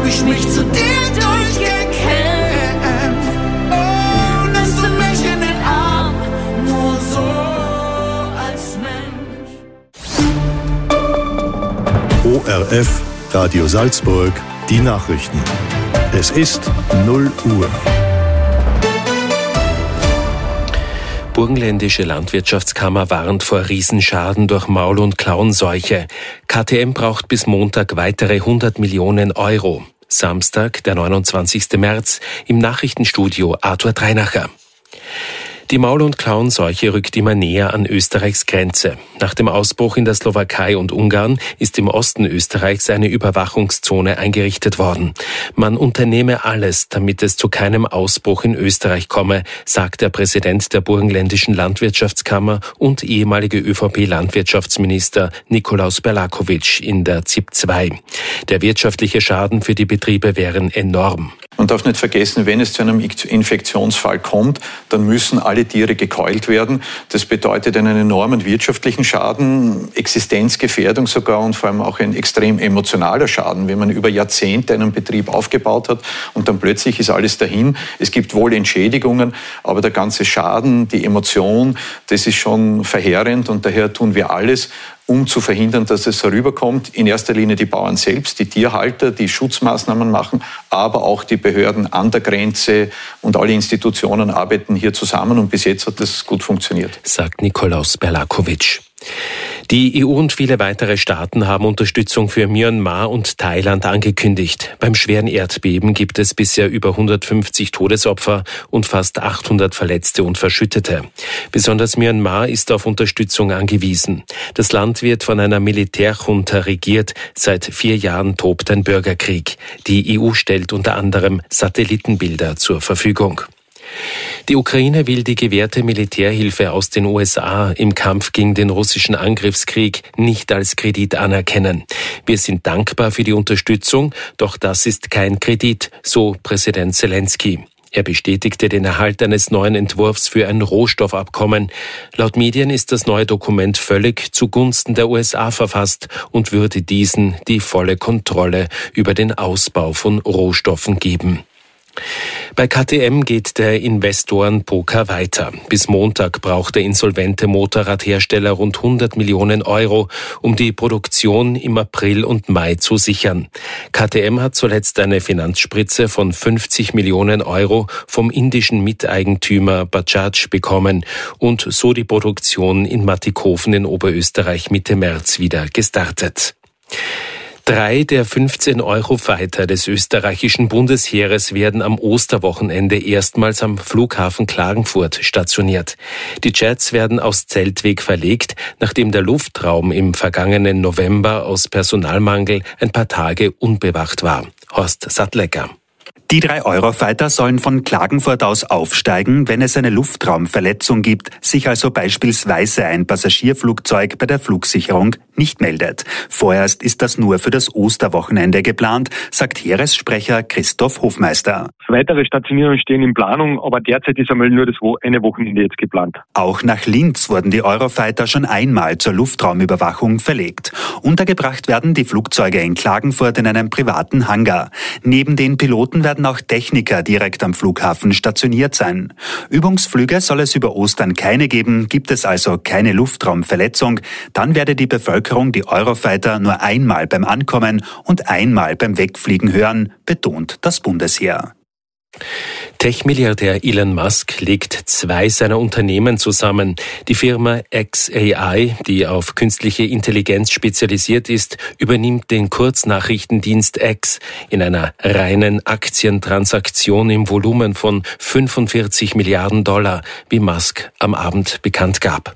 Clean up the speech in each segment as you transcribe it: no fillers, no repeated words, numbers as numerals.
ich mich zu dir durchgekämpft. Oh, nimmst du mich in den Arm, nur so als Mensch. ORF, Radio Salzburg, die Nachrichten. Es ist 0 Uhr. Burgenländische Landwirtschaftskammer warnt vor Riesenschaden durch Maul- und Klauenseuche. KTM braucht bis Montag weitere 100 Millionen Euro. Samstag, der 29. März, im Nachrichtenstudio Arthur Dreinacher. Die Maul- und Klauenseuche rückt immer näher an Österreichs Grenze. Nach dem Ausbruch in der Slowakei und Ungarn ist im Osten Österreichs eine Überwachungszone eingerichtet worden. Man unternehme alles, damit es zu keinem Ausbruch in Österreich komme, sagt der Präsident der Burgenländischen Landwirtschaftskammer und ehemalige ÖVP-Landwirtschaftsminister Nikolaus Berlakovic in der ZIP 2. Der wirtschaftliche Schaden für die Betriebe wären enorm. Man darf nicht vergessen, wenn es zu einem Infektionsfall kommt, dann müssen alle Tiere gekeult werden. Das bedeutet einen enormen wirtschaftlichen Schaden, Existenzgefährdung sogar und vor allem auch ein extrem emotionaler Schaden, wenn man über Jahrzehnte einen Betrieb aufgebaut hat und dann plötzlich ist alles dahin. Es gibt wohl Entschädigungen, aber der ganze Schaden, die Emotion, das ist schon verheerend und daher tun wir alles, um zu verhindern, dass es herüberkommt. In erster Linie die Bauern selbst, die Tierhalter, die Schutzmaßnahmen machen, aber auch die Behörden an der Grenze und alle Institutionen arbeiten hier zusammen und bis jetzt hat das gut funktioniert, sagt Nikolaus Berlakovic. Die EU und viele weitere Staaten haben Unterstützung für Myanmar und Thailand angekündigt. Beim schweren Erdbeben gibt es bisher über 150 Todesopfer und fast 800 Verletzte und Verschüttete. Besonders Myanmar ist auf Unterstützung angewiesen. Das Land wird von einer Militärjunta regiert. Seit 4 Jahren tobt ein Bürgerkrieg. Die EU stellt unter anderem Satellitenbilder zur Verfügung. Die Ukraine will die gewährte Militärhilfe aus den USA im Kampf gegen den russischen Angriffskrieg nicht als Kredit anerkennen. Wir sind dankbar für die Unterstützung, doch das ist kein Kredit, so Präsident Zelensky. Er bestätigte den Erhalt eines neuen Entwurfs für ein Rohstoffabkommen. Laut Medien ist das neue Dokument völlig zugunsten der USA verfasst und würde diesen die volle Kontrolle über den Ausbau von Rohstoffen geben. Bei KTM geht der Investorenpoker weiter. Bis Montag braucht der insolvente Motorradhersteller rund 100 Millionen Euro, um die Produktion im April und Mai zu sichern. KTM hat zuletzt eine Finanzspritze von 50 Millionen Euro vom indischen Miteigentümer Bajaj bekommen und so die Produktion in Mattighofen in Oberösterreich Mitte März wieder gestartet. 3 der 15 Eurofighter des österreichischen Bundesheeres werden am Osterwochenende erstmals am Flughafen Klagenfurt stationiert. Die Jets werden aus Zeltweg verlegt, nachdem der Luftraum im vergangenen November aus Personalmangel ein paar Tage unbewacht war. Horst Sattlecker. Die 3 Eurofighter sollen von Klagenfurt aus aufsteigen, wenn es eine Luftraumverletzung gibt, sich also beispielsweise ein Passagierflugzeug bei der Flugsicherung nicht meldet. Vorerst ist das nur für das Osterwochenende geplant, sagt Heeressprecher Christoph Hofmeister. Weitere Stationierungen stehen in Planung, aber derzeit ist einmal nur das eine Wochenende jetzt geplant. Auch nach Linz wurden die Eurofighter schon einmal zur Luftraumüberwachung verlegt. Untergebracht werden die Flugzeuge in Klagenfurt in einem privaten Hangar. Neben den Piloten werden auch Techniker direkt am Flughafen stationiert sein. Übungsflüge soll es über Ostern keine geben, gibt es also keine Luftraumverletzung, dann werde die Bevölkerung die Eurofighter nur einmal beim Ankommen und einmal beim Wegfliegen hören, betont das Bundesheer. Tech-Milliardär Elon Musk legt 2 seiner Unternehmen zusammen. Die Firma xAI, die auf künstliche Intelligenz spezialisiert ist, übernimmt den Kurznachrichtendienst X in einer reinen Aktientransaktion im Volumen von 45 Milliarden $, wie Musk am Abend bekannt gab.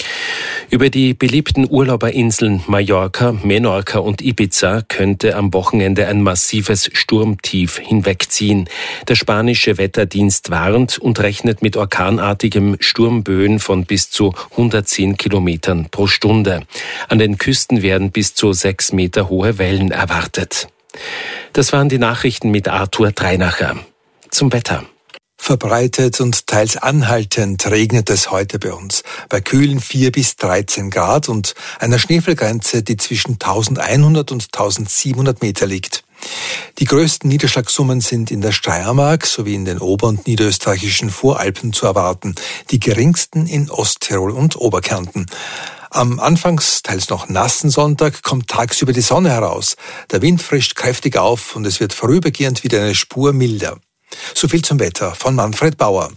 Über die beliebten Urlauberinseln Mallorca, Menorca und Ibiza könnte am Wochenende ein massives Sturmtief hinwegziehen. Der spanische Wetterdienst warnt und rechnet mit orkanartigem Sturmböen von bis zu 110 Kilometern pro Stunde. An den Küsten werden bis zu 6 Meter hohe Wellen erwartet. Das waren die Nachrichten mit Arthur Dreinacher. Zum Wetter. Verbreitet und teils anhaltend regnet es heute bei uns. Bei kühlen 4 bis 13 Grad und einer Schneefallgrenze, die zwischen 1100 und 1700 Meter liegt. Die größten Niederschlagssummen sind in der Steiermark sowie in den ober- und niederösterreichischen Voralpen zu erwarten, die geringsten in Osttirol und Oberkärnten. Am anfangs teils noch nassen Sonntag kommt tagsüber die Sonne heraus. Der Wind frischt kräftig auf und es wird vorübergehend wieder eine Spur milder. So viel zum Wetter von Manfred Bauer.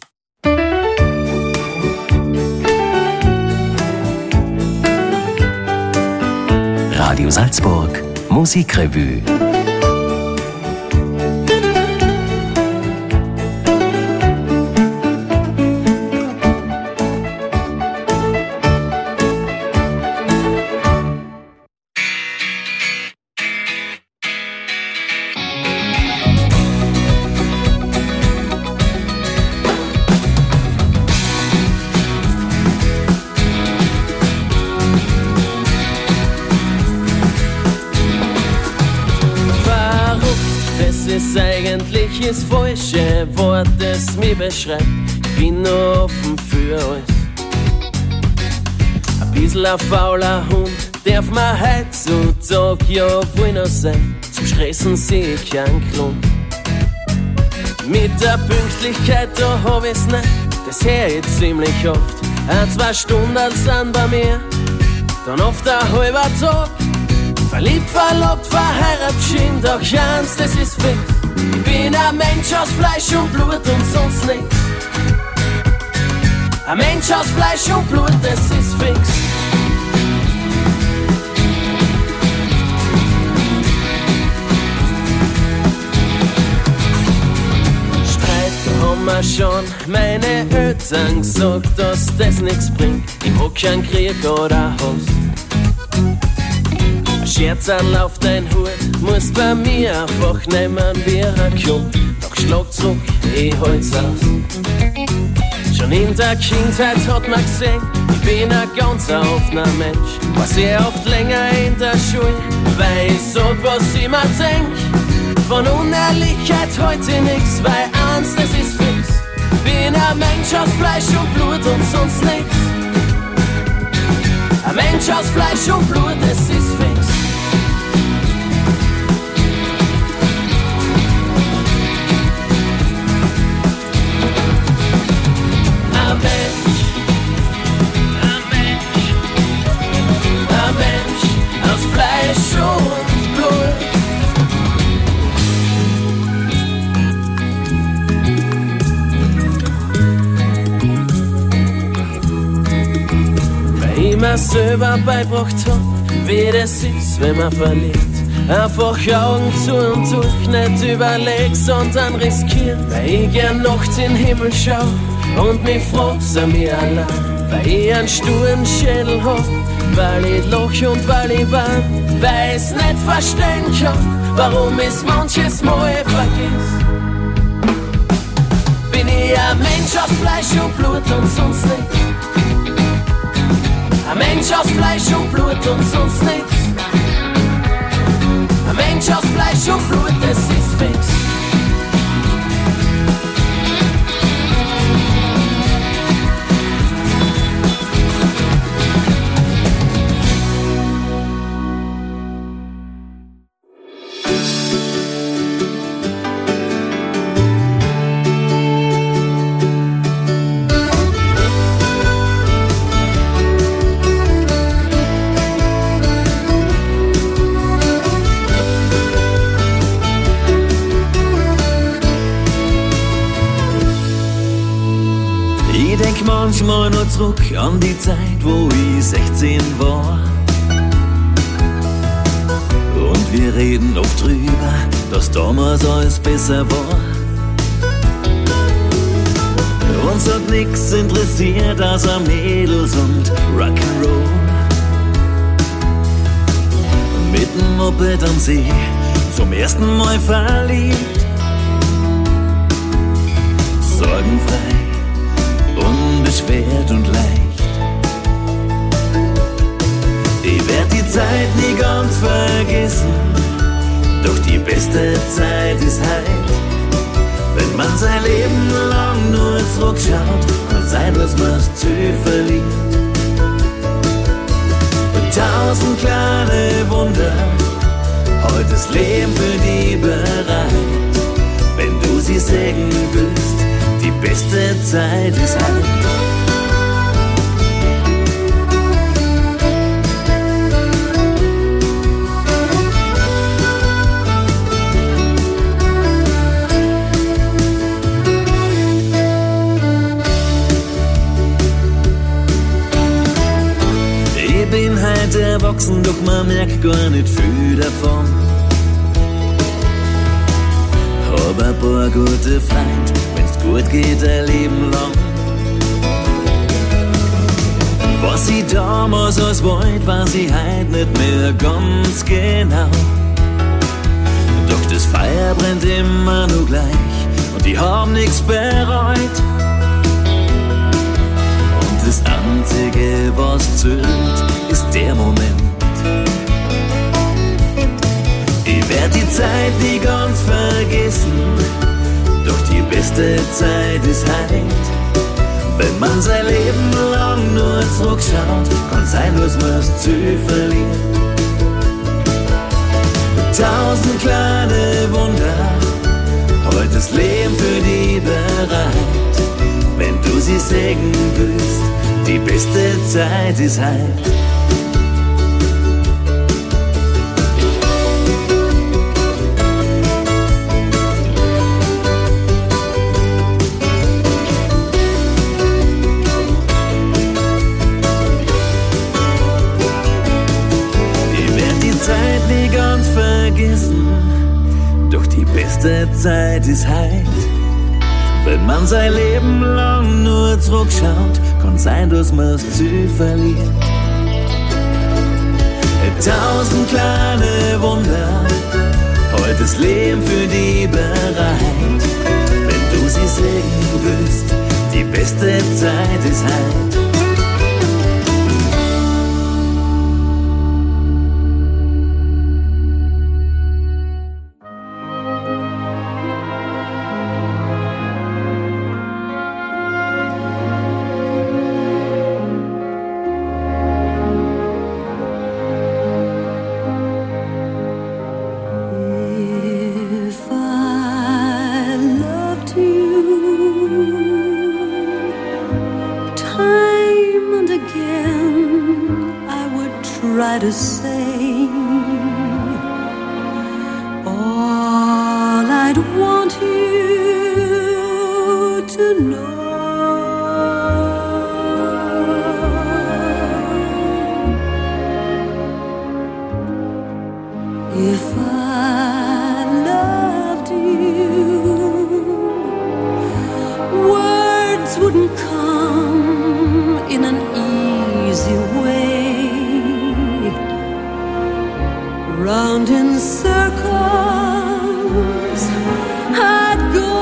Radio Salzburg Musikrevue. Eigentlich ist falsche Wort, das mich beschreibt. Ich bin nur offen für alles. Ein bisschen ein fauler Hund darf man heutzutage ja wohl noch sein. Zum Stressen seh ich keinen Grund. Mit der Pünktlichkeit, da hab ich's nicht. Das hör ich ziemlich oft. 1-2 Stunden sind bei mir, dann oft ein halber Tag. Verliebt, verlobt, verheiratet, schien, doch eins, das ist fix. Ich bin ein Mensch aus Fleisch und Blut und sonst nichts. Ein Mensch aus Fleisch und Blut, das ist fix. Streit haben wir schon, meine Eltern gesagt, dass das nichts bringt. Ich mag keinen Krieg oder Hass. Scherzerl auf dein Hut, muss bei mir einfach nehmen wie ein Klump. Doch schlag zurück, ich halt's aus. Schon in der Kindheit hat man gesehen, ich bin ein ganz offener Mensch. War sehr oft länger in der Schule, weil ich sag, was ich mir denk. Von Unehrlichkeit heute nix, weil eins, das ist fix. Bin ein Mensch aus Fleisch und Blut und sonst nix. Ein Mensch aus Fleisch und Blut, das ist fix. Mir selber beibracht hab, wie das ist, wenn man verliert. Einfach Augen zu und durch, nicht überlegt, sondern riskiert. Weil ich gern nachts in den Himmel schau und mich frag, sind mir allein. Weil ich einen sturen Schädel hab, weil ich lach und weil ich wein. Weil ich's nicht verstehen kann, warum ich's manches Mal vergiss. Bin ich ein Mensch aus Fleisch und Blut und sonst nichts. Ein Mensch aus Fleisch und Blut und sonst nichts. Ein Mensch aus Fleisch und Blut, das ist fix. Manchmal nur zurück an die Zeit, wo ich 16 war. Und wir reden oft drüber, dass damals alles besser war. Uns hat nix interessiert außer Mädels und Rock'n'Roll. Mitten Moped am See, zum ersten Mal verliebt. Sorgenfrei, unbeschwert und leicht. Ich werd die Zeit nie ganz vergessen, doch die beste Zeit ist heut, wenn man sein Leben lang nur zurückschaut und sein, was man's zu verliert. Und 1000 kleine Wunder, heute das Leben für die beste Zeit ist heut. Ich bin halt erwachsen, doch man merkt gar nicht viel davon. Hab ein paar gute Freunde, wenn's gut geht, ein Leben lang. Was ich damals als wollt, weiß ich heut nicht mehr ganz genau. Doch das Feuer brennt immer noch gleich und ich hab nix bereut. Und das Einzige, was zählt, ist der Moment. Ich werd die Zeit nie ganz vergessen, doch die beste Zeit ist heut. Wenn man sein Leben lang nur zurückschaut, kann sein, dass man's Ziel verliert. 1000 kleine Wunder, heute das Leben für die bereit. Wenn du sie sehen willst, die beste Zeit ist heut. Doch die beste Zeit ist heut. Wenn man sein Leben lang nur zurückschaut, kann sein, dass man's Ziel verliert. 1000 kleine Wunder, heute das Leben für die bereit. Wenn du sie sehen willst, die beste Zeit ist heut. To say all I'd want you to know. If I loved you, words wouldn't come in an easy way. Round in circles I'd go,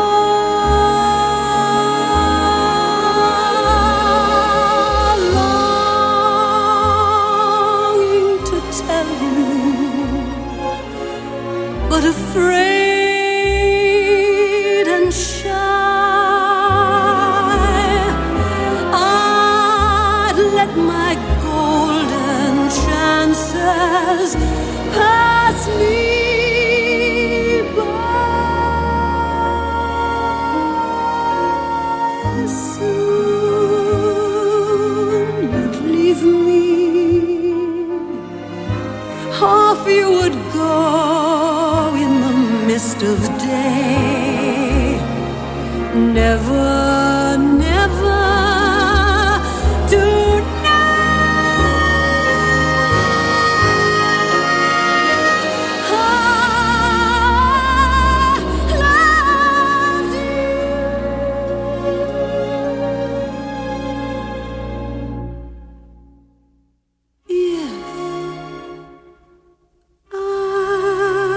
longing to tell you, but afraid and shy. I'd let my golden chances pass me by. Soon you'd leave me, off you would go in the mist of day. Never, never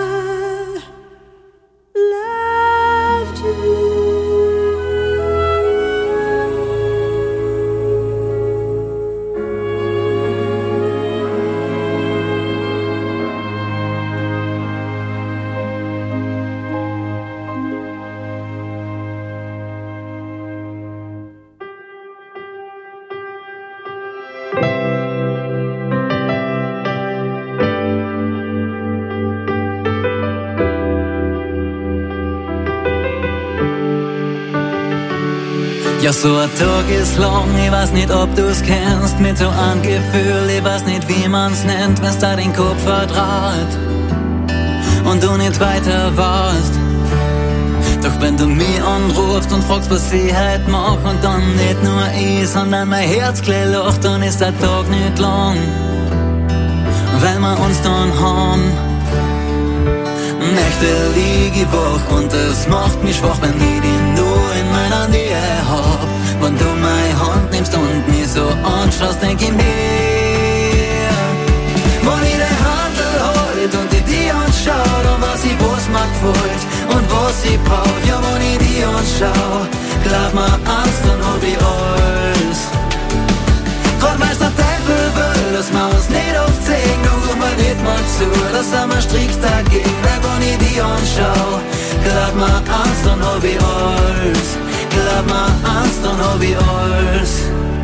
loved you. Ja, so ein Tag ist lang, ich weiß nicht, ob du's kennst, mit so einem Gefühl, ich weiß nicht, wie man's nennt, wenn's da den Kopf verdraht und du nicht weiter warst. Doch wenn du mich anrufst und fragst, was ich heute mach, und dann nicht nur ich, sondern mein Herz gleich lacht, dann ist der Tag nicht lang, weil wir uns dann haben. Nächte lieg ich wach und es macht mich schwach, wenn ich dich nur in meiner Nähe hab. Wenn du meine Hand nimmst und mich so anschaust, denk ich mir, wenn ich den Handel halt und ich dich anschau, dann weiß ich, was mir gefällt und was ich brauch. Ja, wenn ich dich anschau, glaub mir eins, dann hab ich alles. Grad weil's der Teufel will, dass wir uns nicht oft sehen, nur mal nicht mal zu, dass sind wir strikt dagegen. Weil wenn ich dich anschau, glaub mir eins, dann hab ich alles. Glaub mir eins, dann hab ich alles.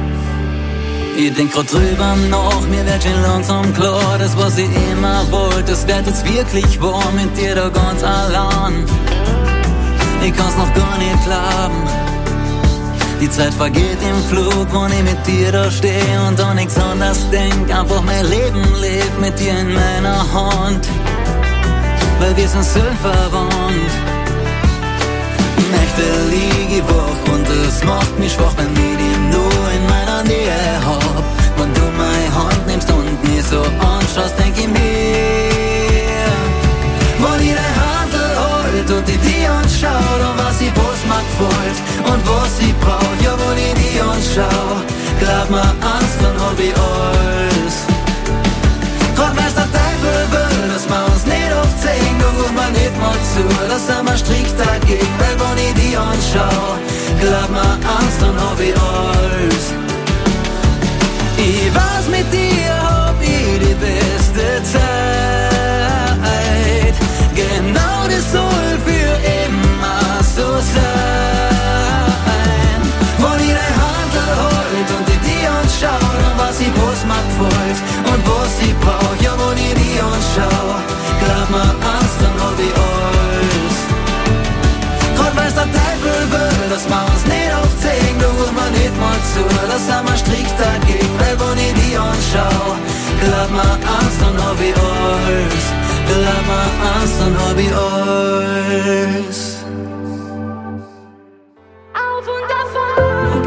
Ich denk grad drüber nach, mir wird schon langsam klar, das was ich immer wollte, das wird jetzt wirklich wahr, mit dir da ganz allein. Ich kann's noch gar nicht glauben. Die Zeit vergeht im Flug, wenn ich mit dir da steh und an nichts anderes denk. Einfach mein Leben lebt mit dir in meiner Hand, weil wir sind seelenverwandt. Nächte lieg ich wach und es macht mich schwach, wenn ich dich nur in meiner Nähe hab. Wenn du meine Hand nimmst und mich so anschaust, denk ich mir, wenn ich dein Handel halt und ich dich anschau, dann weiß ich, was mir gefällt und was ich brauch. Ja, wenn ich dich anschau, glaub mir eins, dann hab ich alles. Grad weil's der Teufel will, dass wir uns nicht oft sehen, da ruft man nicht mal zu, da sind wir strikt dagegen. Weil wenn ich dich anschau, glaub mir eins, dann hab ich alles. Ich weiß, mit dir hab ich die beste Zeit, genau das soll für immer so sein. Wenn ich dein Handel halt und ich dich anschau, dann weiß ich, was mir gefällt und was ich brauch. Ja, wenn ich dich anschau, glaub mir eins, dann hab ich alles. Grad weil's der Teufel will, dass wir uns nicht oft sehen, da ruft man nicht mal zu, da sind wir strikt dagegen. Weil wenn ich dich anschau, glaub mir eins, dann hab ich alles. Glaub mir eins, dann hab ich alles. Auf und davon.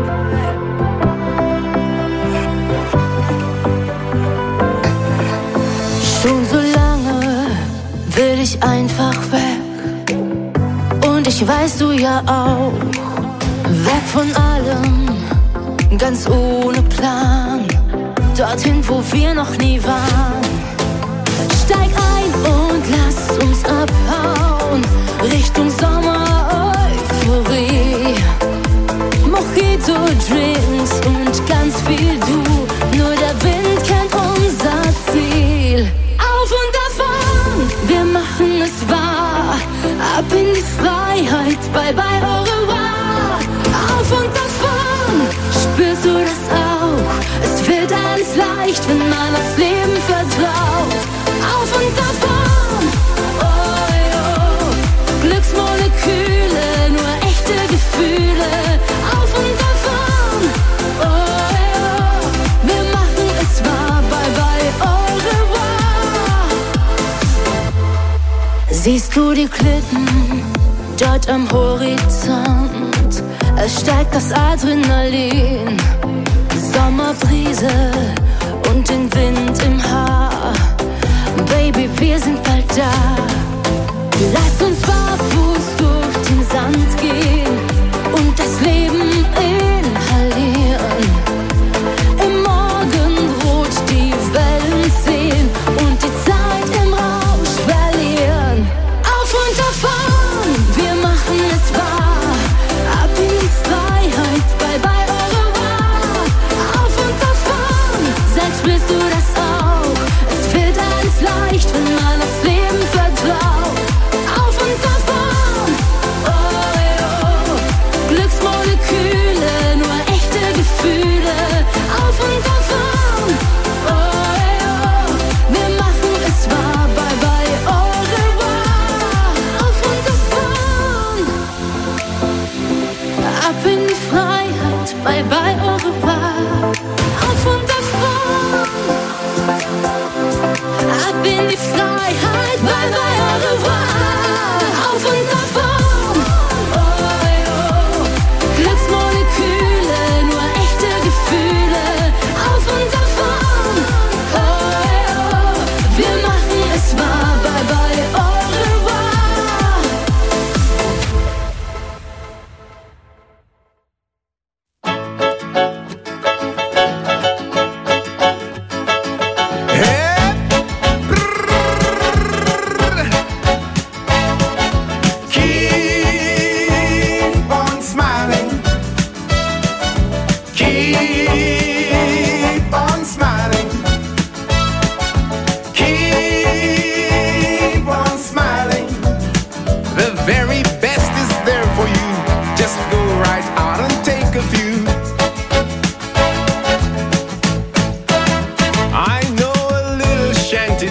Schon so lange will ich einfach weg. Und ich weiß, du ja auch. Weg von allem, ganz ohne Plan. Dorthin, wo wir noch nie waren. Steig ein und lass uns abhauen. Richtung Sommer-Euphorie. Mojito-Drinks und ganz viel du. Nur der Wind kennt unser Ziel. Auf und davon, wir machen es wahr. Ab in die Freiheit, bye bye au revoir. Auf und davon, spürst du das auch? Es wird alles leicht, wenn man aufs Leben vertraut. Auf und davon, oh jo, Glücksmoleküle, nur echte Gefühle. Auf und davon, oh jo, wir machen es wahr, bye bye au revoir. Siehst du die Klippen dort am Horizont? Es steigt das Adrenalin, Sommerbrise und den Wind im Haar. Baby, wir sind bald da. Lass uns barfuß durch den Sand gehen und das Leben inhalieren. Im Morgenrot die Wellen sehen und die Zeit im Rausch verlieren. Auf und davon, wir machen es wahr. Ab in die Freiheit, bye bye au revoir. Auf und davon, selbst spürst du das auch. Es wird alles leicht, wenn man aufs Leben vertraut. Auf und davon, oh jo, Glücksmoleküle, nur echte Gefühle. Auf und davon, oh jo, wir machen es wahr, bye bye au revoir. Auf und davon, ab in die Freiheit.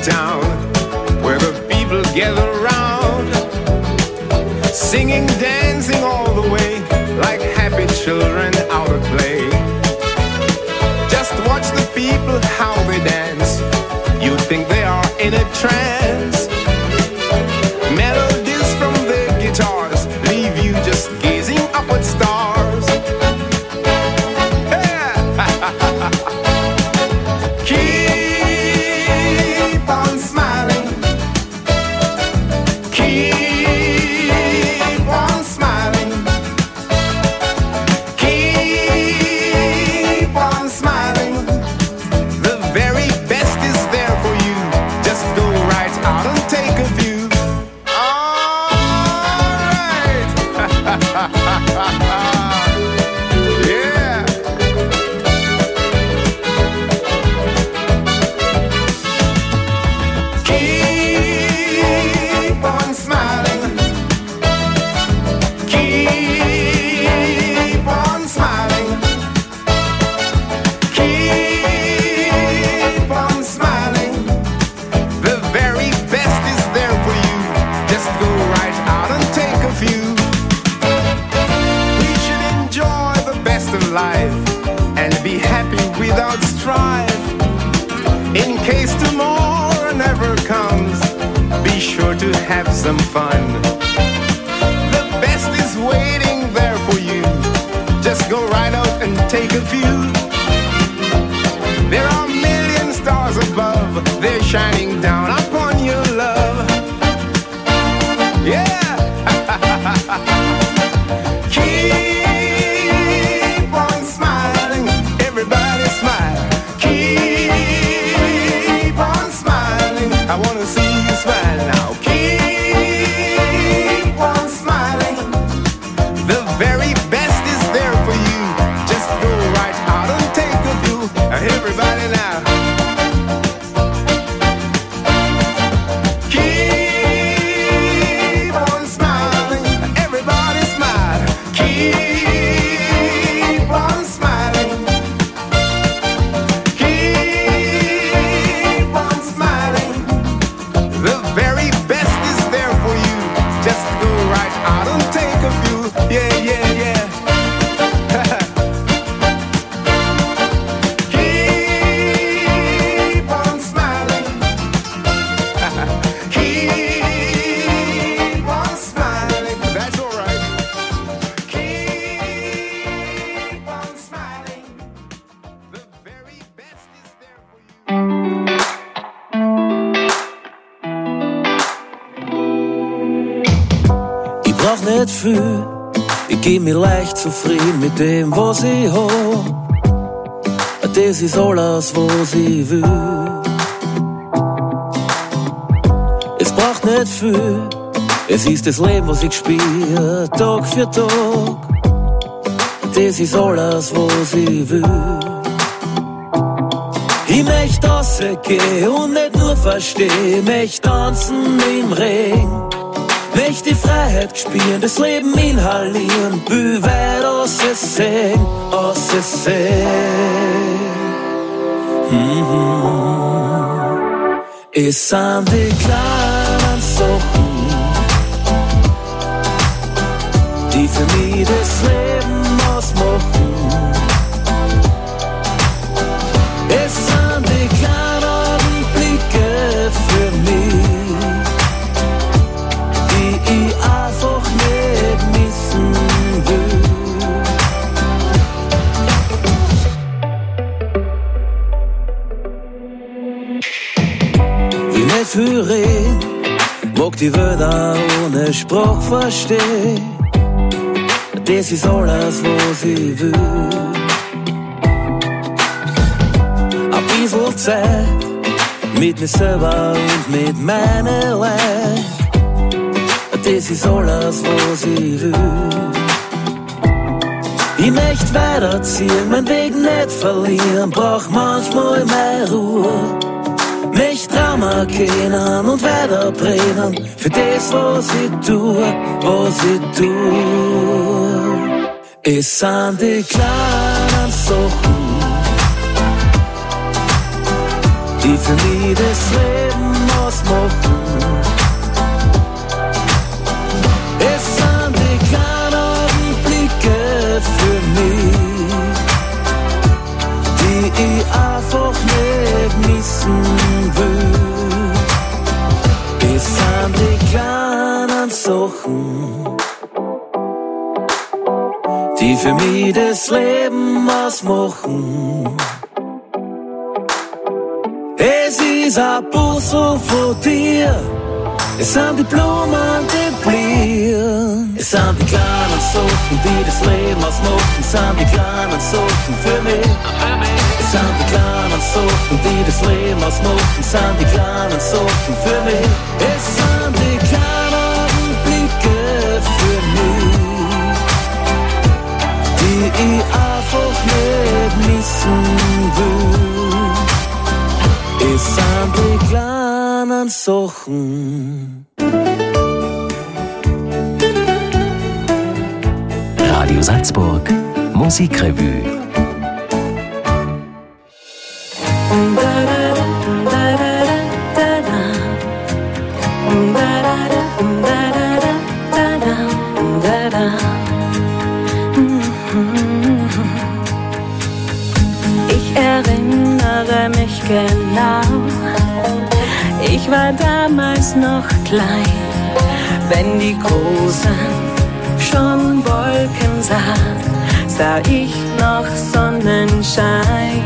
town where the people gather round, singing, dancing all the way like happy children out at play. Just watch the people how they dance. You think they are in a trance. Melodies from their guitars leave you just gazing up at stars. Yeah. Keep on smiling. Keep on smiling. Keep on smiling. The very best is there for you. Just go right out and take a view. Yeah. Keep on smiling. Keep on smiling. Keep on smiling. The very best is there for you. Just go right out and take a view. We should enjoy the best of life and be happy without strife. In case tomorrow never comes, be sure to have some fun. The best is waiting there for you. Just go right out and take a view. There are million stars above. They're shining down upon your love. Yeah. Keep on smiling. Everybody smile. Keep on smiling. I want to see you smile now. Keep on smiling. The very best is there for you. Just go right out and take a view. Everybody now. Keep on smiling. Everybody smile. Keep on smiling. Keep on smiling. The very best is there for you. Just go right out and take a view. Yeah, yeah, yeah. Keep on smiling. Keep on smiling. That's all right. Keep on smiling. The very best is there for you. Ich brauch nicht viel, ich geb mich leicht zufrieden mit dem, was ich hab. Das ist alles, was ich will. Es braucht nicht viel, es ist das Leben, was ich spiele, Tag für Tag. Das ist alles, was ich will. Ich möchte rausgehen und nicht nur verstehen, möchte tanzen im Regen. Möchte die Freiheit spüren, das Leben inhalieren, will weit aussehen, Es sind die kleinen Sachen, die für mich das Leben ausmachen. Es sind die kleinen Augenblicke für mich, die ich einfach nicht missen will. Will nicht viel reden, mag die Wörter ohne Sprach verstehen. Das ist alles, was ich will. Ein bisschen Zeit mit mir selber und mit meiner Leid. Das ist alles, was ich will. Ich möchte weiterziehen, mein Weg nicht verlieren, brauch manchmal mehr Ruhe. Mich Trauma kennen und weiterbrennen für das, was ich tue. Es sind die kleinen Sachen, die für mich das Leben Sachen, die für mich das Leben ausmachen. Es ist ein Puzzle von dir, es sind die Blumen, die blühen. Es sind die kleinen Sachen, die das Leben ausmachen. Es sind die kleinen Sachen für mich. Es sind die kleinen Sachen, die das Leben ausmachen. Es sind die kleinen Sachen für mich. Es sind die kleinen Blicke für mich, die ich einfach nicht missen will. Es sind die kleinen Sachen. Radio Salzburg Musikrevue. Ich erinnere mich genau, ich war damals noch klein, wenn die Großen schon Wolken sah ich noch Sonnenschein.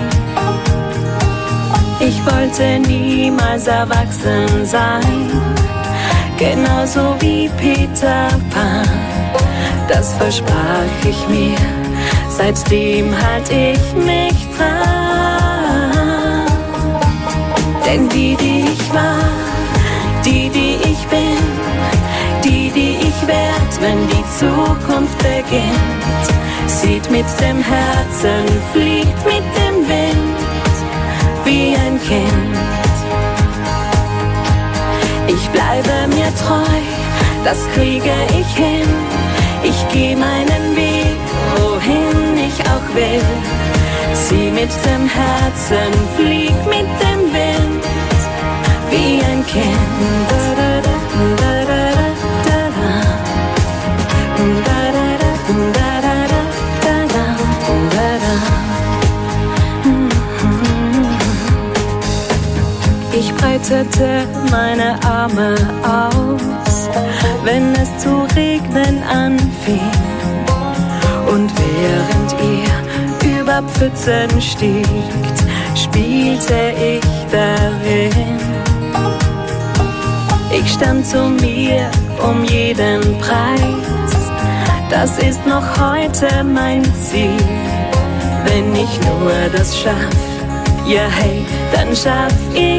Ich wollte niemals erwachsen sein, genauso wie Peter Pan. Das versprach ich mir, seitdem halt ich mich dran. Denn die ich war, die ich bin, die ich werd, wenn die Zukunft beginnt, sieht mit dem Herzen, fliegt mit dem Wind, wie ein Kind. Ich bleibe mir treu, das kriege ich hin. Ich geh meinen Weg, wohin ich auch will. Sieh mit dem Herzen, flieg mit dem Wind, wie ein Kind. Ich breitete meine Arme aus, wenn es zu regnen anfing. Und während ihr über Pfützen stiegt, spielte ich darin. Ich stand zu mir um jeden Preis, das ist noch heute mein Ziel. Wenn ich nur das schaff, ja hey, dann schaff ich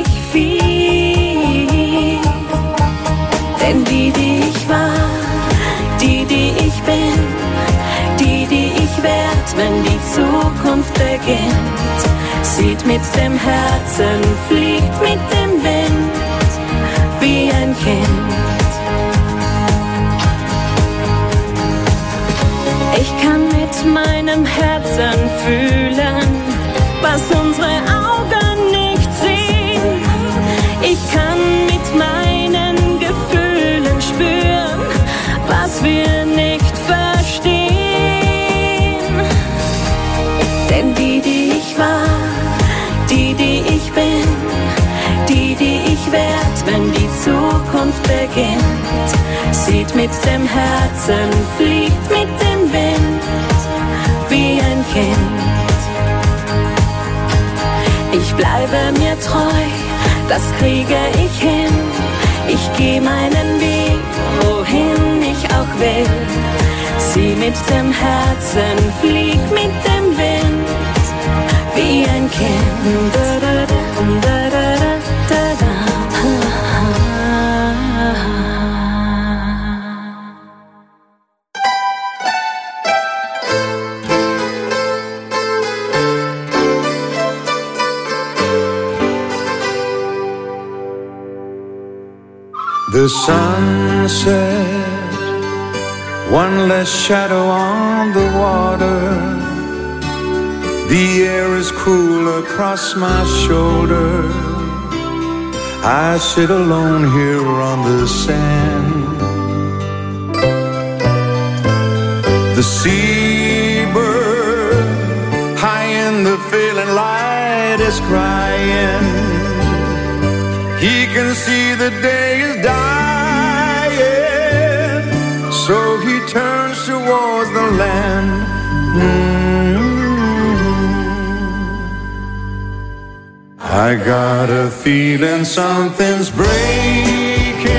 viel. Denn die ich war, die ich bin, die ich werd, wenn die Zukunft beginnt, sieht mit dem Herzen, fliegt mit dem Wind, wie ein Kind. Ich kann mit meinem Herzen fühlen, was unsere Augen nicht sehen. Ich kann mit meinen Gefühlen spüren, was wir nicht verstehen. Denn die ich war, die ich bin, die ich werd, wenn die Zukunft beginnt, sieht mit dem Herzen, fliegt mit dem Wind, wie ein Kind. Ich bleibe mir treu, das kriege ich hin. Ich geh meinen Weg, wohin ich auch will. Sieh mit dem Herzen, flieg mit dem Wind, wie ein Kind. The sunset, one less shadow on the water. The air is cool across my shoulder. I sit alone here on the sand. The seabird high in the failing light is crying. He can see the day is dying. land. I got a feeling something's breaking,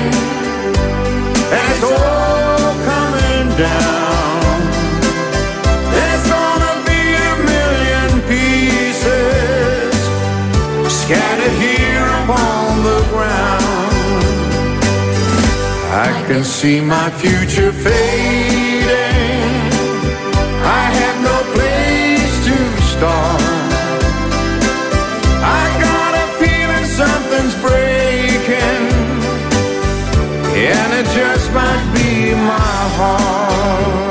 and it's all coming down. There's gonna be a million pieces scattered here upon the ground. I can see my future fading. I have no place to start. I got a feeling something's breaking, and it just might be my heart.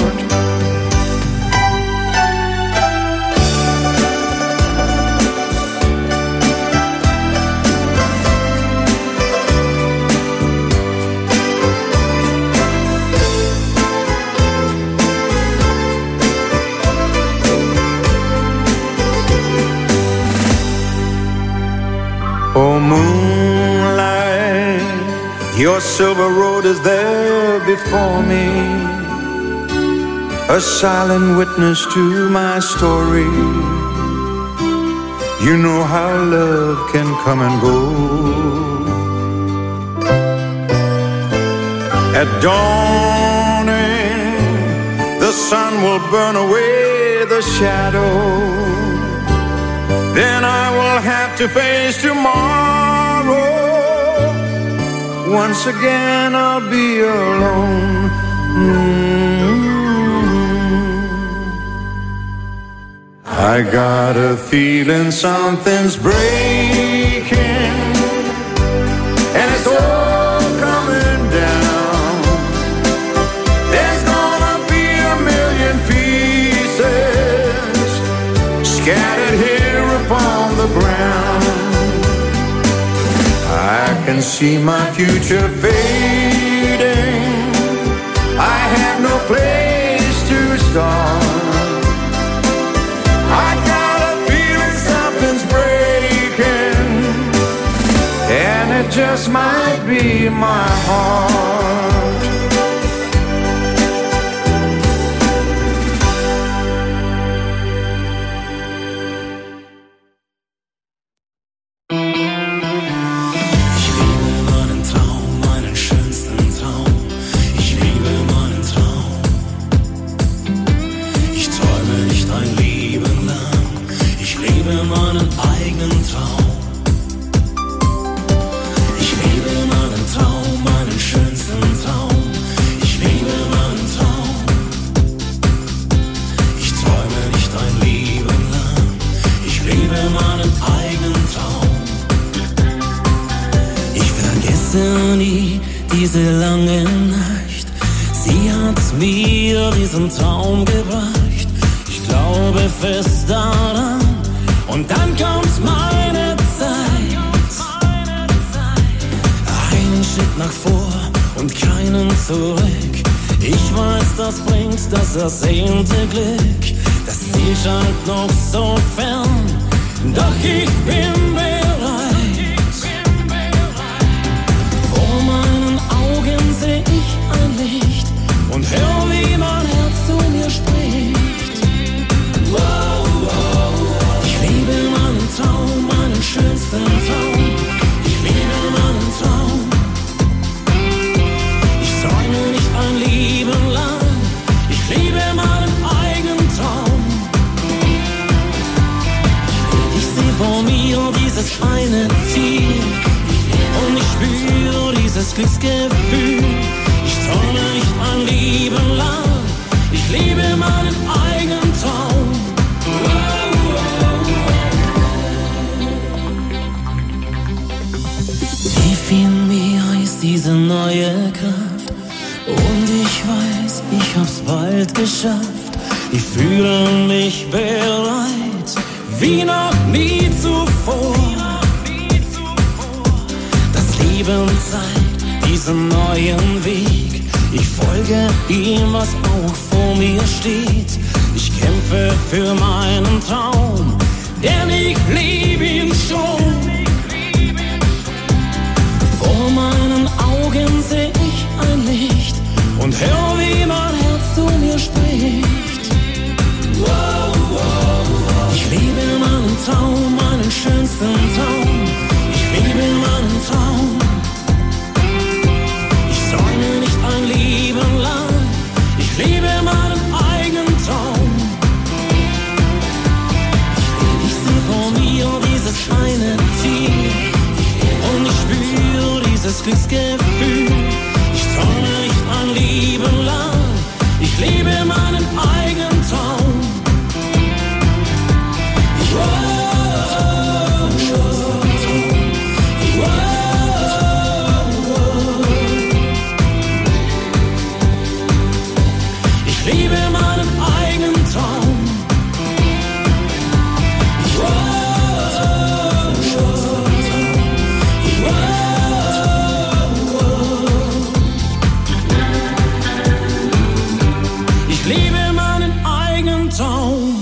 Oh, moonlight, your silver road is there before me, a silent witness to my story. You know how love can come and go. At dawning, the sun will burn away the shadow. Then I will have to face tomorrow. Once again I'll be alone. I got a feeling something's breaking, and it's all coming down. There's gonna be a million pieces scattered here upon the ground. I can see my future fading. I have no place to start. I got a feeling something's breaking, and it just might be my heart. Diese lange Nacht, sie hat mir diesen Traum gebracht. Ich glaube fest daran, und dann kommt meine Zeit. Einen Schritt nach vor und keinen zurück. Ich weiß, das bringt das ersehnte Glück. Das Ziel scheint noch so fern, doch ich bin bereit. Vor meinen Augen seh ich ein Licht und hör, wie mein Herz zu mir spricht. Ich liebe meinen Traum, meinen schönsten Traum. Ich liebe meinen Traum. Ich träume nicht ein Leben lang. Ich liebe meinen eigenen Traum. Ich seh vor mir dieses eine Ziel und ich spüre dieses Glücksgefühl. Ich träume nicht ein Leben lang. Ich liebe meinen eigenen Traum. Tief in mir ist diese neue Kraft und ich weiß, ich hab's bald geschafft. Ich fühle mich bereit, wie noch nie zuvor. Das Leben zeigt diesen neuen Weg. Ich folge ihm, was auch vor mir steht. Ich kämpfe für meinen Traum, denn ich liebe ihn schon. Vor meinen Augen seh ich ein Licht und hör, wie mein Herz zu mir spricht. Gefühl. Ich träume nicht ein Leben lang, ich lebe meinen eigenen Traum. Ich lebe meinen eigenen Traum. Ich lebe meinen eigenen Traum.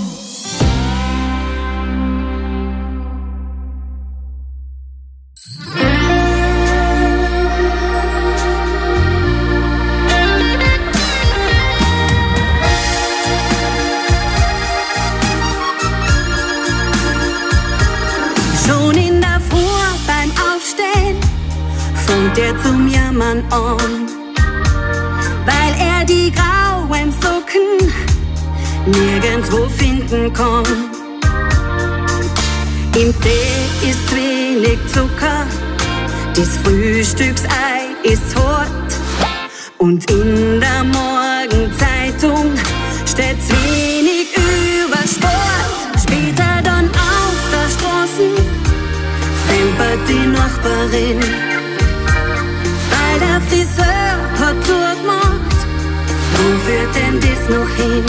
Schon in der Früh beim Aufstehen fängt er zum Jammern an, weil er die grauen Socken nirgendwo finden kann. Im Tee ist wenig Zucker, das Frühstücksei ist hart und in der Morgenzeitung steht's wenig über Sport. Später dann auf der Straße simpert die Nachbarin, weil der Friseur hat zugemacht. Wo führt denn das noch hin?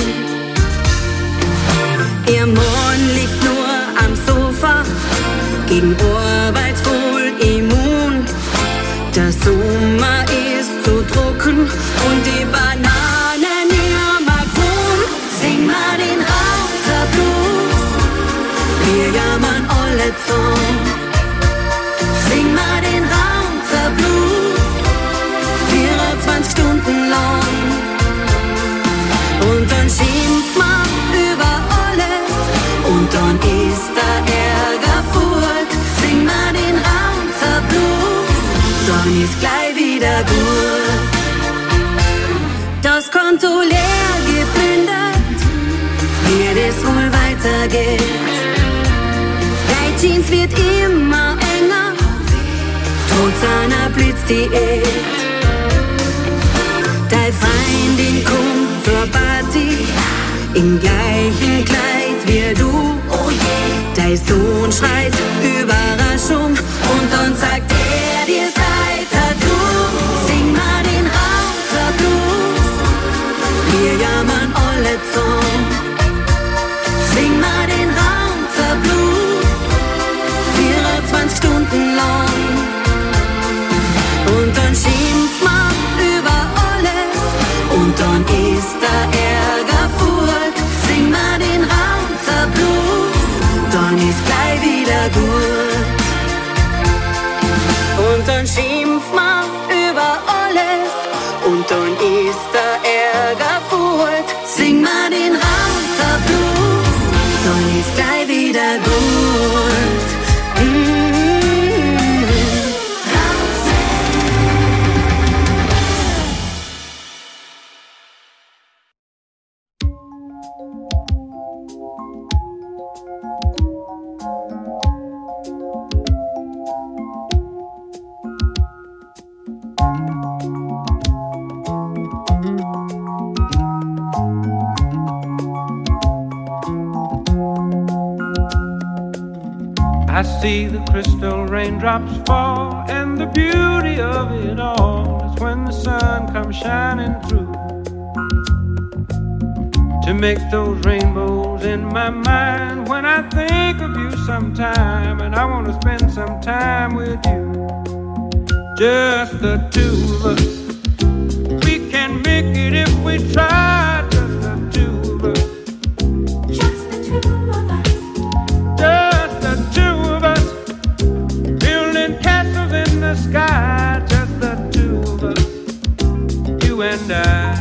Ihr Mann liegt nur am Sofa, gegen Arbeit voll immun. Der Sommer ist zu trocken und die Bananen nimmer grün. Sing mal den Raucher Blues, wir jammern alle zusammen. Sing mal den Raucher Blues, 24 Stunden lang. Und dann schimpft man über alles und dann ist der Ärger fort. Sing mal den Raucher Blues, dann ist gleich wieder gut. Das Konto leer geplündert, wie es wohl weitergeht. Dein Jeans wird immer enger, trotz einer Blitzdiät. Deine Freundin kommt zur Party im gleichen Kleid wie du. Oh yeah. Dein Sohn schreit Überraschung und dann sagt er dir sei Tattoo. Sing mal den Raucher Blues, wir jammern alle zusammen. Sing mal den Raucher Blues, 24 Stunden lang. Und dann schimpft man über alles und dann ist der Ärger fort. Sing mal den Raucher Blues, dann ist gleich wieder gut. Und dann schimpft man über alles und dann ist der Ärger fort. Sing mal den Raucher Blues, dann ist gleich wieder gut. I see the crystal raindrops fall, and the beauty of it all is when the sun comes shining through to make those rainbows in my mind. When I think of you sometime, and I want to spend some time with you, just the two of us. We can make it if we try, just the two of us. Just the two of us. Just the two of us. Building castles in the sky, just the two of us. You and I.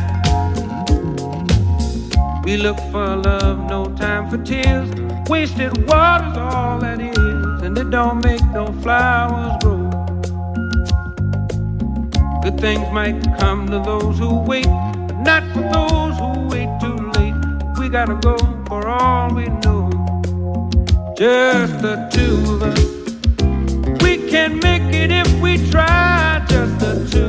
We look for love, no time for tears. Wasted water's all that is, and it don't make no flowers grow. Good things might come to those who wait, but not for those who wait too late. We gotta go for all we know. Just the two of us. We can make it if we try, just the two.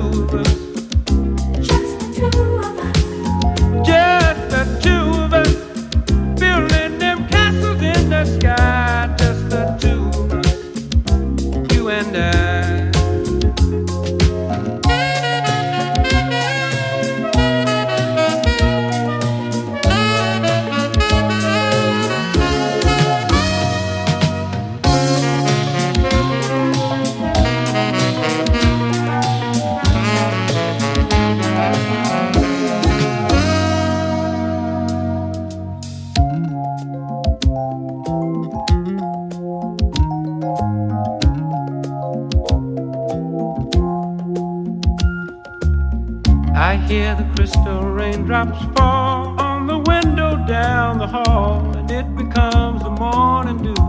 I hear the crystal raindrops fall on the window down the hall, and it becomes the morning dew.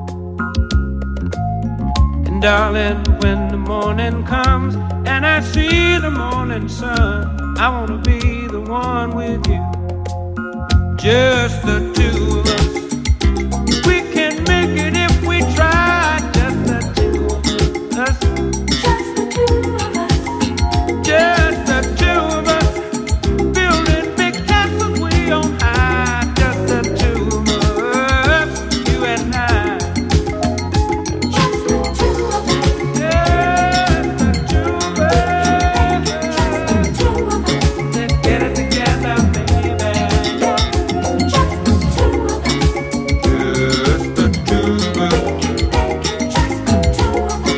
And darling, when the morning comes and I see the morning sun, I wanna be the one with you, just the two of us. We can make it if we try, just the two of us. Just the two of us. Just the two of us. Building big castles way on high. Just the two of us, you and I. Just the two of us. Just the two of us. Just the two of us. Let's get it together, baby. Just the two of us. Just the two of us. Just the two of us.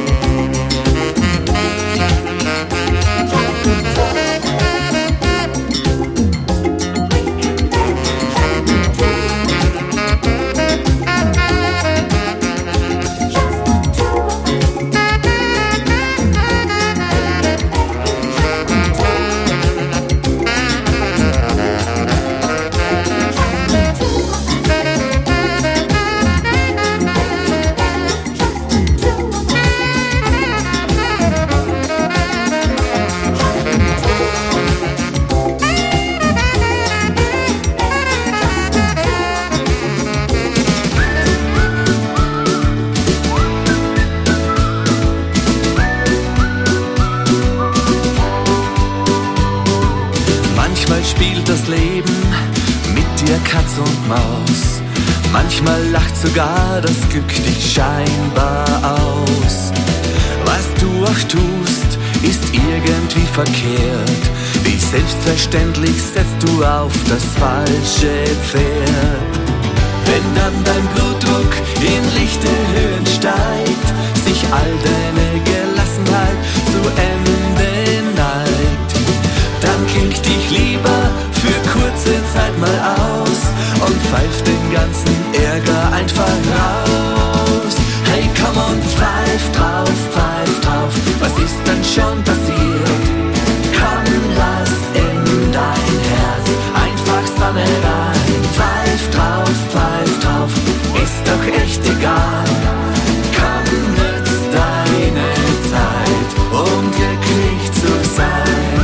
Manchmal spielt das Leben mit dir Katz und Maus. Manchmal lacht sogar das Glück dich scheinbar aus. Was du auch tust, ist irgendwie verkehrt. Wie selbstverständlich setzt du auf das falsche Pferd. Wenn dann dein Blutdruck in lichte Höhen steigt, sich all deine Gelassenheit zu Ende neigt, dann klingt dich lieber für kurze Zeit mal aus und pfeift den ganzen Ärger einfach raus. Hey, komm und pfeif drauf, was ist denn schon passiert? Komm, lass in dein Herz einfach Sonne rein. Pfeif drauf, ist doch echt egal. Komm, nütz deine Zeit, um glücklich zu sein.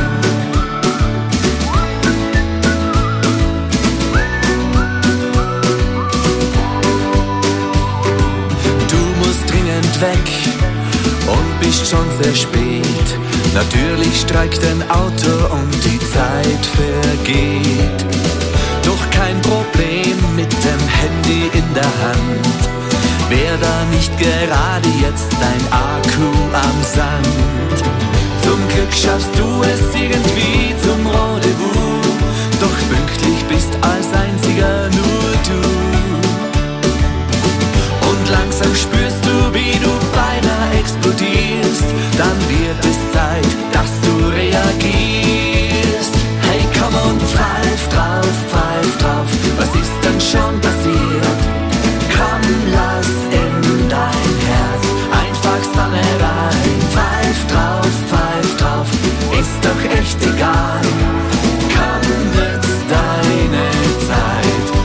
Weg und bist schon sehr spät. Natürlich streikt ein Auto und die Zeit vergeht. Doch kein Problem mit dem Handy in der Hand. Wär da nicht gerade jetzt dein Akku am Sand? Zum Glück schaffst du es irgendwie zum Rendezvous. Doch pünktlich bist als einziger nur du. Und langsam spürst du, wie du beinahe explodierst. Dann wird es Zeit, dass du reagierst. Hey, komm und pfeif drauf, was ist denn schon passiert? Komm, lass in dein Herz einfach Sonne rein. Pfeif drauf, ist doch echt egal. Komm, nütz deine Zeit,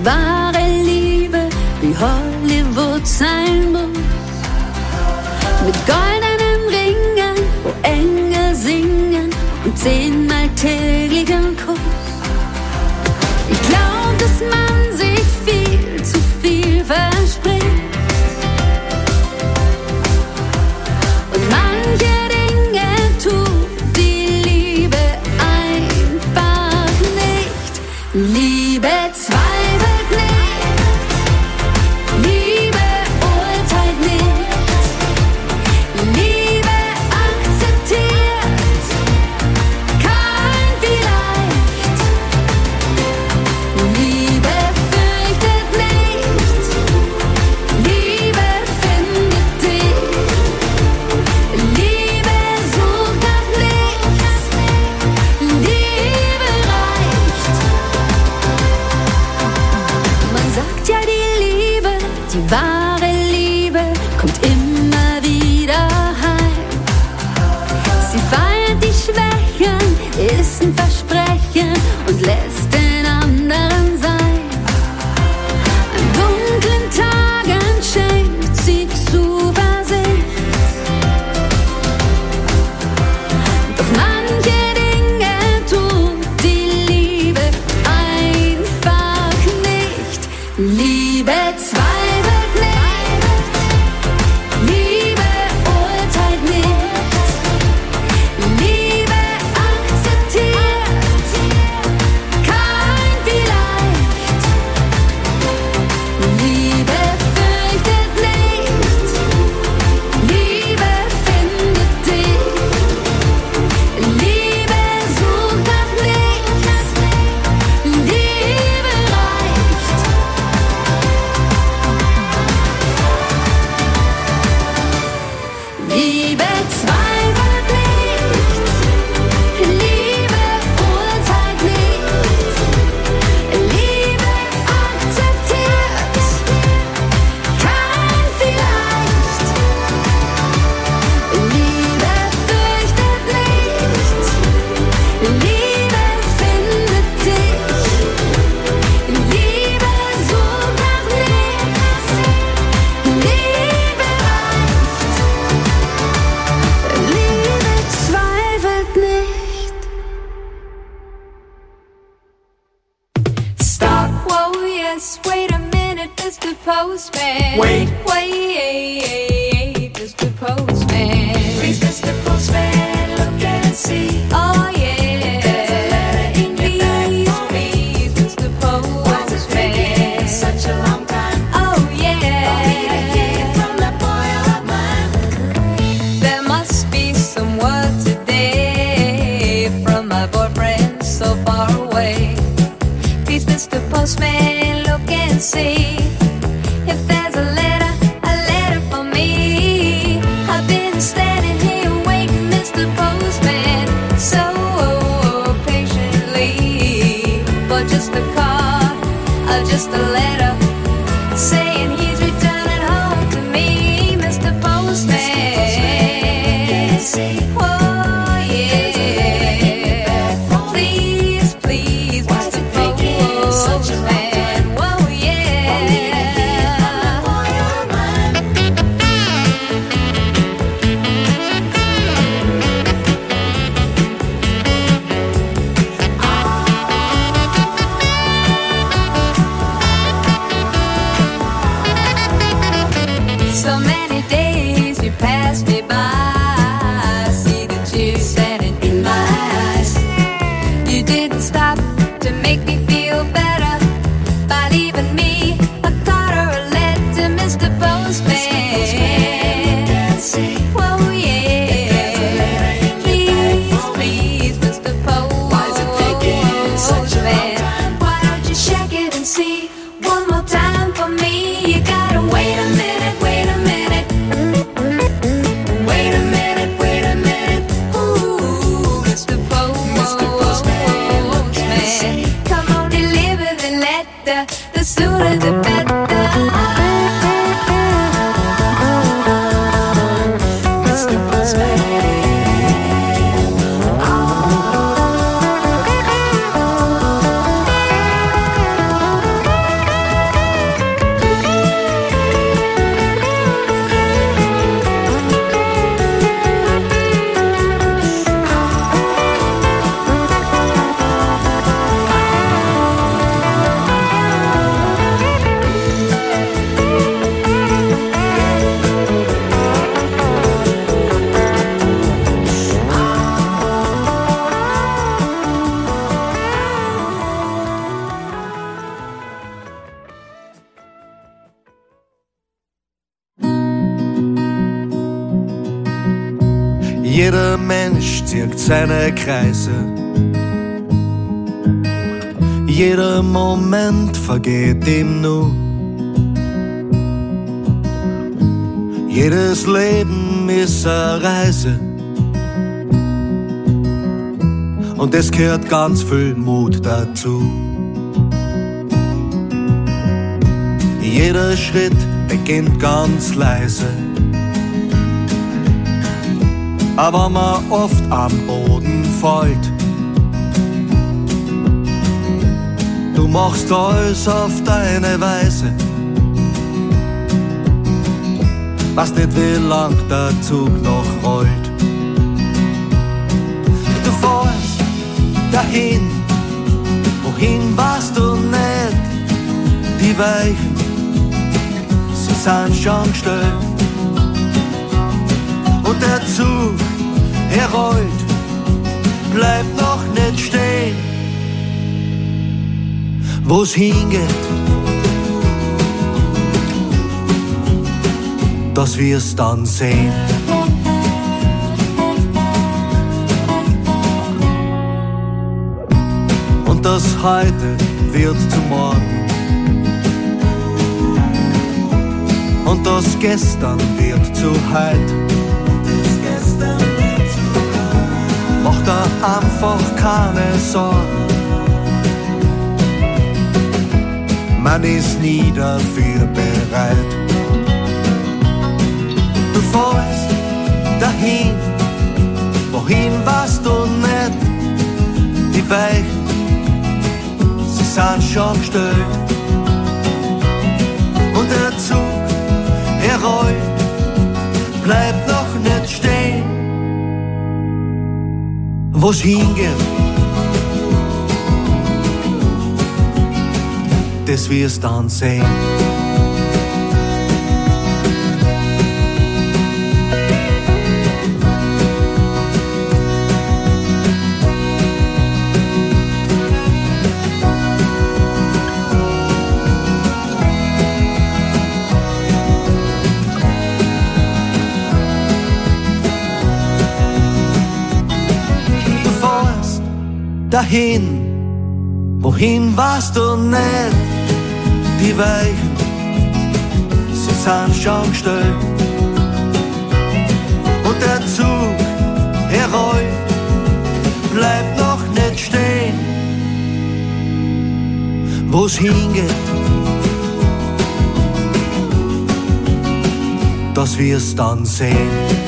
wahre Liebe, wie Hollywood sein muss. Mit goldenen Ringen, wo Engel singen und 10-mal täglichen Kuss. Ich glaub, dass man sich viel zu viel verspricht. Und manche Dinge tut die Liebe einfach nicht. Liebe zweifelt nicht, Liebe urteilt nicht, Liebe akzeptiert kein Vielleicht. Liebe fürchtet nicht, Liebe findet dich, Liebe sucht nach nichts, Liebe reicht. Man sagt ja, die Liebe, die wahre Liebe, kommt immer wieder heim. Sie feiert die Schwächen, ist ein Versprechen und lässt den anderen sein. An dunklen Tagen schenkt sie Zuversicht. Doch manche Dinge tut die Liebe einfach nicht. Liebe zweifelt nicht, Liebe urteilt nicht, Liebe akzeptiert kein Vielleicht. Liebe fürchtet nicht, Liebe findet dich, Liebe sucht nach nichts, Liebe reicht. Liebe zweifelt nicht, Liebe urteilt nicht, Liebe akzeptiert kein Vielleicht. Liebe fürchtet nicht, Liebe findet dich, Liebe sucht nach nichts, Liebe reicht. Liebe zweifelt nicht. Stop, whoa, yes, wait a minute, Mr. Postman. Wait, Mr. Postman. Please, Mr. Postman, look and see. Oh, yeah. There's a letter in your bag for me. Please, Mr. Postman. Why's it taking such a long time? Oh, yeah. For me to hear from that boy of mine. There must be some word today from my boyfriend so far away. Please, Mr. Postman, look and see if there's a letter for me. I've been standing here waiting, Mr. Postman, so patiently for just a card or just a letter saying he's returning home to me, Mr. Postman. Oh, yeah. Please, please, Mr. Postman. Whoa, yeah. So many days you pass me by, see Jeder Mensch zieht seine Kreise. Jeder Moment vergeht ihm nur. Jedes Leben ist eine Reise. Und es gehört ganz viel Mut dazu. Jeder Schritt beginnt ganz leise. Aber man oft am Boden fällt. Du machst alles auf deine Weise. Weißt nicht, wie lang der Zug noch rollt. Du fährst dahin, wohin warst du nicht? Die Weichen, sie sind schon gestellt. Und der Zug, er rollt, bleibt noch nicht stehen. Wo's hingeht, dass wir's dann sehen. Und das heute wird zu morgen. Und das gestern wird zu heut. Mach da einfach keine Sorgen. Man ist nie dafür bereit. Du fährst dahin, wohin warst du nicht? Die Weichen, sie sind schon gestellt. Und der Zug, er rollt, bleibt noch nicht stehen. Wo's hingeht, das wirst dann sehen. Du fährst dahin, wohin warst du nicht? Die Weichen, sie sind schon gestellt. Und der Zug, er rollt, bleibt noch nicht stehen. Wo's hingeht, dass wir's dann sehen.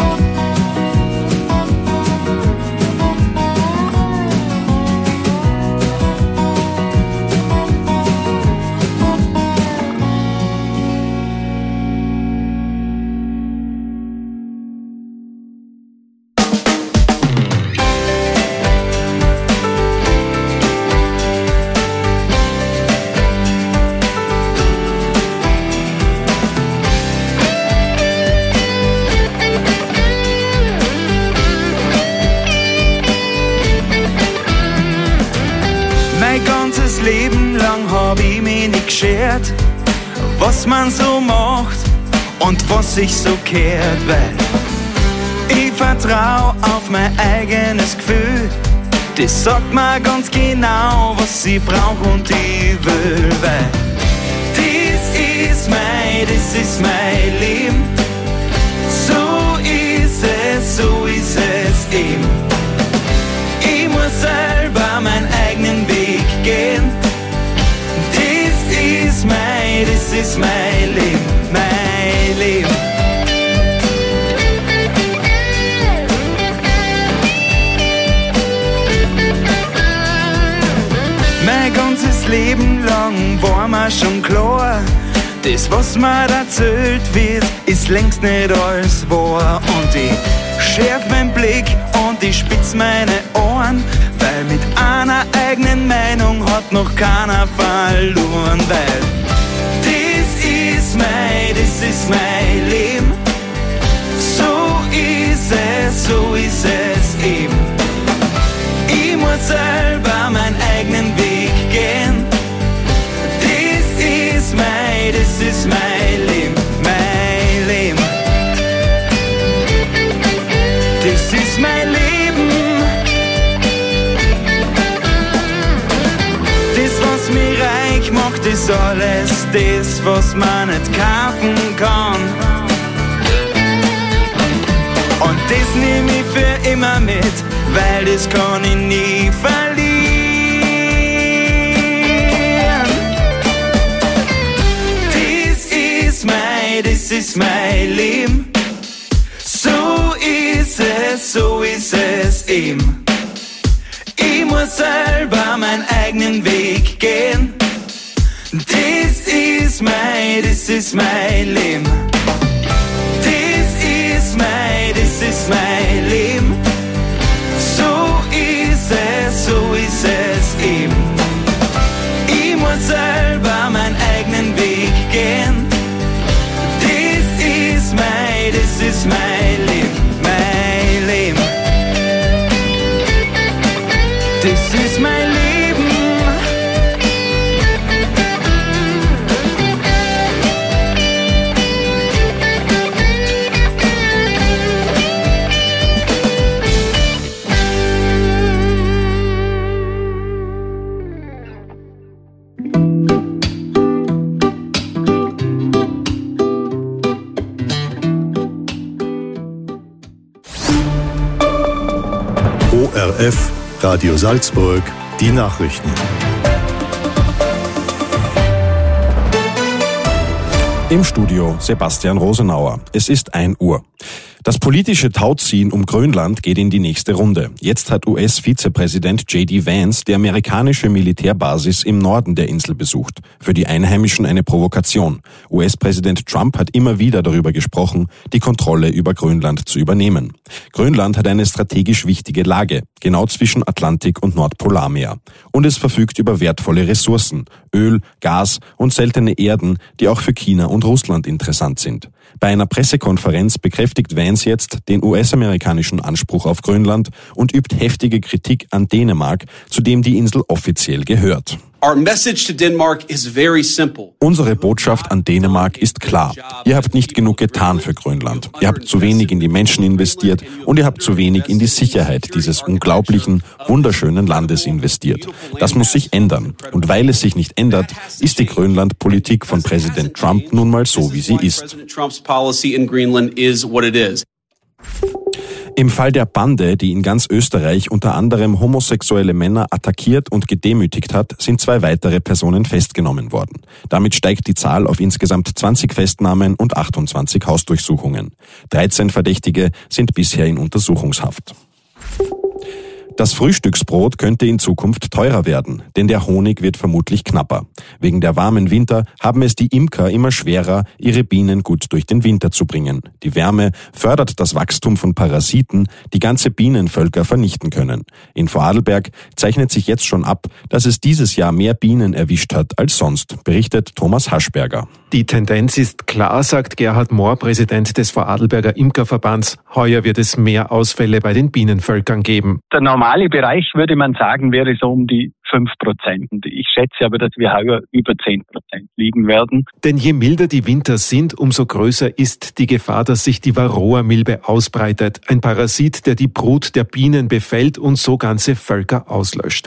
Was man so macht und was sich so kehrt, weil ich vertrau auf mein eigenes Gefühl. Das sagt mir ganz genau, was ich brauch und ich will, weil das ist mein Leben. So ist es eben. Ich muss selber meinen eigenen Weg gehen. Das ist mein Leben, mein Leben. Mein ganzes Leben lang war mir schon klar, das, was mir erzählt wird, ist längst nicht alles wahr. Und ich schärf meinen Blick und ich spitz meine Ohren, weil mit einer eigenen Meinung hat noch keiner verloren, weil das ist mein Leben. So ist es eben. Ich muss selber meinen eigenen Weg gehen. Das ist mein Leben, mein Leben. Das ist mein ist alles das, was man nicht kaufen kann. Und das nehm ich für immer mit, weil das kann ich nie verlieren. Das ist mein Leben. So ist es eben. Ich muss selber meinen eigenen Weg gehen. Das ist mein Leben. Das ist mein Leben. So ist es eben. Ich muss selber meinen eigenen Weg gehen. Das ist mein Leben, mein Leben. Das ist mein Leben. ORF, Radio Salzburg, die Nachrichten. Im Studio Sebastian Rosenauer. Es ist 1 Uhr. Das politische Tauziehen um Grönland geht in die nächste Runde. Jetzt hat US-Vizepräsident J.D. Vance die amerikanische Militärbasis im Norden der Insel besucht. Für die Einheimischen eine Provokation. US-Präsident Trump hat immer wieder darüber gesprochen, die Kontrolle über Grönland zu übernehmen. Grönland hat eine strategisch wichtige Lage, genau zwischen Atlantik und Nordpolarmeer. Und es verfügt über wertvolle Ressourcen, Öl, Gas und seltene Erden, die auch für China und Russland interessant sind. Bei einer Pressekonferenz bekräftigt Vance jetzt den US-amerikanischen Anspruch auf Grönland und übt heftige Kritik an Dänemark, zu dem die Insel offiziell gehört. Unsere Botschaft an Dänemark ist klar. Ihr habt nicht genug getan für Grönland. Ihr habt zu wenig in die Menschen investiert und ihr habt zu wenig in die Sicherheit dieses unglaublichen, wunderschönen Landes investiert. Das muss sich ändern. Und weil es sich nicht ändert, ist die Grönland-Politik von Präsident Trump nun mal so, wie sie ist. Im Fall der Bande, die in ganz Österreich unter anderem homosexuelle Männer attackiert und gedemütigt hat, sind 2 weitere Personen festgenommen worden. Damit steigt die Zahl auf insgesamt 20 Festnahmen und 28 Hausdurchsuchungen. 13 Verdächtige sind bisher in Untersuchungshaft. Das Frühstücksbrot könnte in Zukunft teurer werden, denn der Honig wird vermutlich knapper. Wegen der warmen Winter haben es die Imker immer schwerer, ihre Bienen gut durch den Winter zu bringen. Die Wärme fördert das Wachstum von Parasiten, die ganze Bienenvölker vernichten können. In Vorarlberg zeichnet sich jetzt schon ab, dass es dieses Jahr mehr Bienen erwischt hat als sonst, berichtet Thomas Haschberger. Die Tendenz ist klar, sagt Gerhard Mohr, Präsident des Vorarlberger Imkerverbands. Heuer wird es mehr Ausfälle bei den Bienenvölkern geben. Der normale Bereich, würde man sagen, wäre so um die 5%. Ich schätze aber, dass wir heuer über 10% liegen werden. Denn je milder die Winter sind, umso größer ist die Gefahr, dass sich die Varroa-Milbe ausbreitet. Ein Parasit, der die Brut der Bienen befällt und so ganze Völker auslöscht.